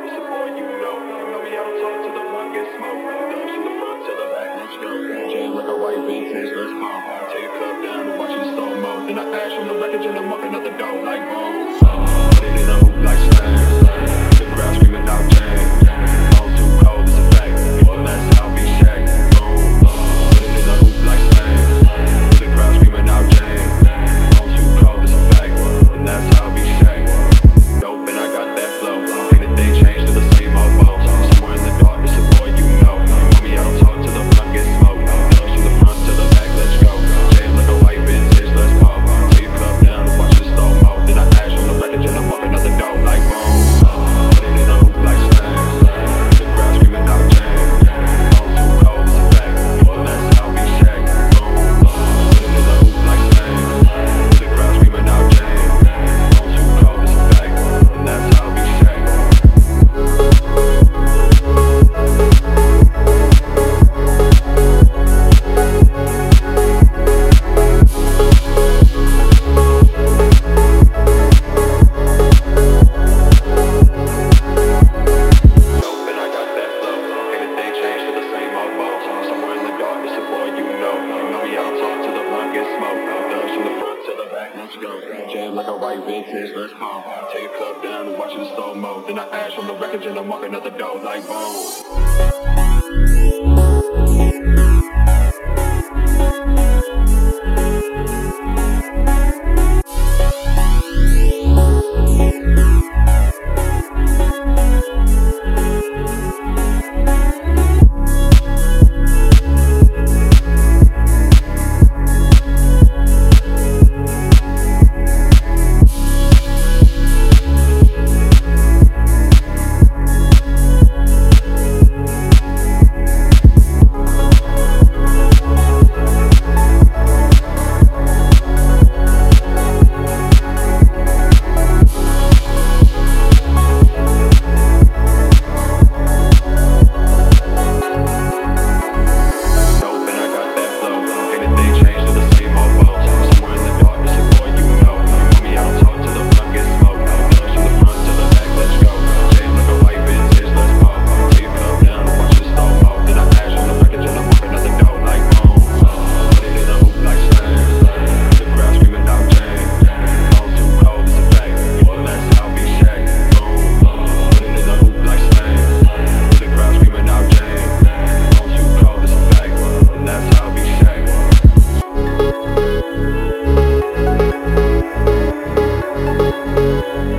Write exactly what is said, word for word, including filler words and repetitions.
it's a boy you know. Know me, I don't talk to the blunt, get smoked. Dubs from the front to the back, let's go. Jam like a white vintage, let's pump. Take a cup down and watch it slow mo. Then I ash from the wreckage and I'm walking out the door like boom. Put it in a hoop like slang. The crowd screaming out jam. All too cold, it's a fact. Well, that's how we shack. Boom. Put it in a hoop like slang. The crowd screaming out jam. All too cold, it's a fact. And that's how we shack. Dope and I got that flow. Ain't a thing changed to the same old bones. Somewhere in the dark, it's a boy you know. Know me, I don't talk to the front, get smoked. Dubs from the front to the back, let's go. Jam like a white vintage, let's pump. Take a cup down and watch it slow mo. Then I ash from the wreckage and I'm walking out the door like boom. Put it in a hoop like slang. The crowd screaming out jam. All too cold, it's a fact. Well, that's how we shack. Boom. Put it in a hoop like slang. The crowd screaming out jam. All too cold, it's a fact. And that's how we shack. Jam like a white vintage, let's pump. Take a cup down and watch it in slow mo. Then I ash from the wreckage and I'm walking out the door like boom.